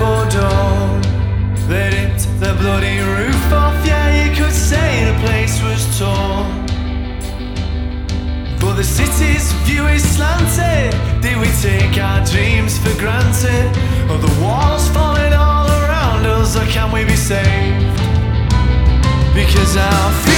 before dawn. They ripped the bloody roof off, yeah, you could say the place was torn. But the city's view is slanted. Did we take our dreams for granted? Are the walls falling all around us, or can we be saved? Because our